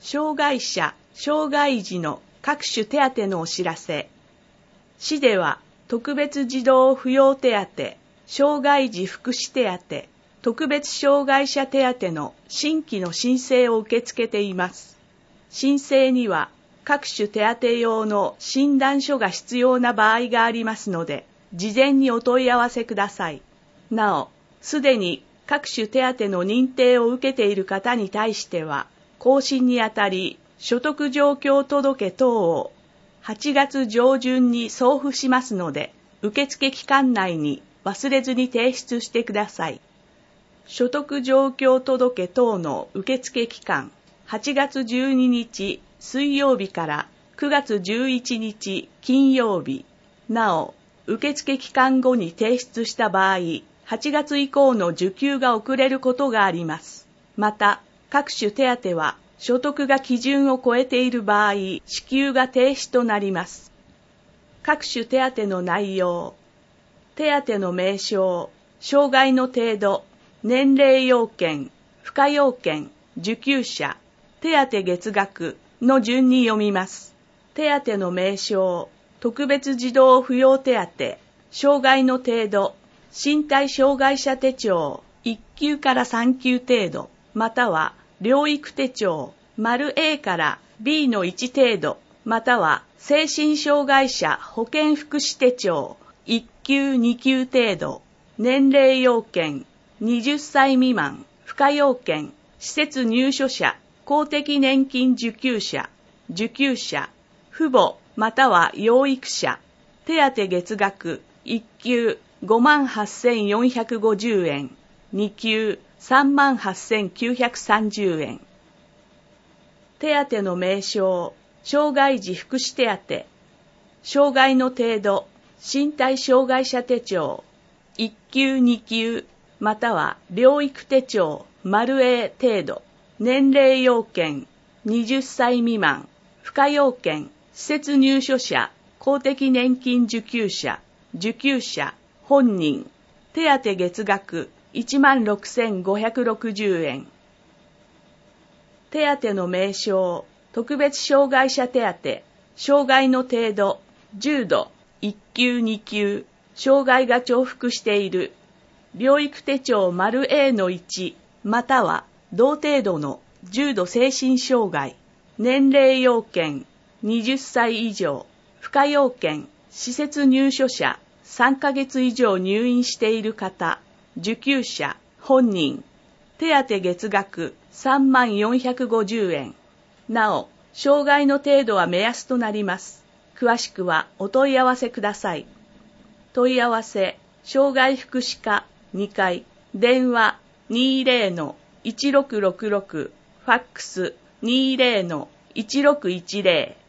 障害者、障害児の各種手当のお知らせ。市では、特別児童扶養手当、障害児福祉手当、特別障害者手当の新規の申請を受け付けています。申請には、各種手当用の診断書が必要な場合がありますので、事前にお問い合わせください。なお、すでに各種手当の認定を受けている方に対しては、更新にあたり、所得状況届等を8月上旬に送付しますので、受付期間内に忘れずに提出してください。所得状況届等の受付期間、8月12日水曜日から9月11日金曜日。なお、受付期間後に提出した場合、8月以降の受給が遅れることがあります。また、各種手当は所得が基準を超えている場合、支給が停止となります。各種手当の内容、手当の名称、障害の程度、年齢要件、付加要件、受給者、手当月額の順に読みます。手当の名称、特別児童扶養手当、障害の程度、身体障害者手帳1級から3級程度、または療育手帳 A から B の1程度、または精神障害者保健福祉手帳1級2級程度、年齢要件、20歳未満、付加要件、施設入所者、公的年金受給者、受給者、父母または養育者、手当月額1級58,450円、2級38,930円。手当の名称、障害児福祉手当、障害の程度、身体障害者手帳、1級2級、または療育手帳 A 程度、年齢要件、20歳未満、付加要件、施設入所者、公的年金受給者、受給者、本人、手当月額16,560円。手当の名称、特別障害者手当、障害の程度、重度、1級2級、障害が重複している、療育手帳 A の1、または同程度の重度精神障害、年齢要件、20歳以上、付加要件、施設入所者、3ヶ月以上入院している方、受給者、本人、手当月額3450円。なお、障害の程度は目安となります。詳しくはお問い合わせください。問い合わせ、障害福祉課2階、電話 20-1666、ファックス 20-1610